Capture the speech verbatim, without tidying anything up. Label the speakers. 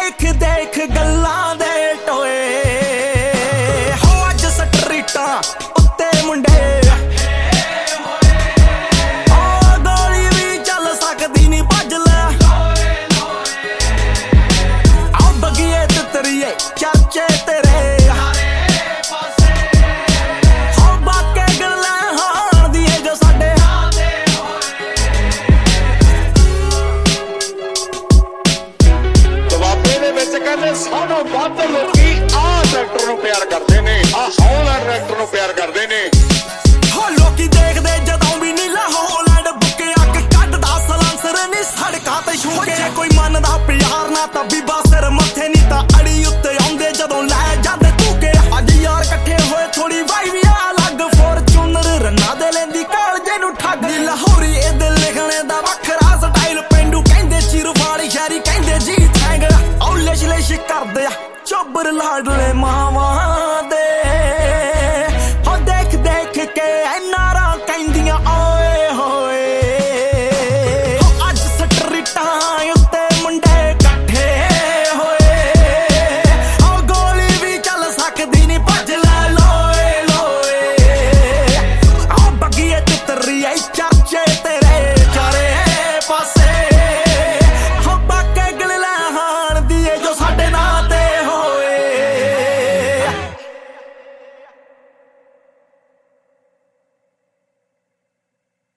Speaker 1: देख देख गल्लां दे टोए हो अज स्ट्रीटां उत्ते मुंडे ओ गोली भी चल सकदी नी भज ले आओ बगिए तितरिए चाचे तेरे
Speaker 2: सानों वध लोकी आ ट्रैक्टर नूं प्यार करदे ने आ हॉलैंड ट्रैक्टर नूं प्यार करदे ने
Speaker 1: हो लोकी देखदे जदों भी नीला हॉलैंड बुके अग कड्डदा सलांसर नी सड़कां ते छूके कोई मनदा प्यार ना तां बीबा सिर मत्थे नी तां अड़ी उत्ते आउंदे जदों लै जांदे धूके अज यार कट्ठे होए थोड़ी वाई वी अलग फॉर्चूनर रन्ना दे लेंदी कालजे नूं ठग लाहौरी इहदे लिखणे दा वखरा स्टाइल पेंडू कहंदे चिर वाली शहरी कहंदे जी थैंग लिश लिश करदे चोबर लाडले मां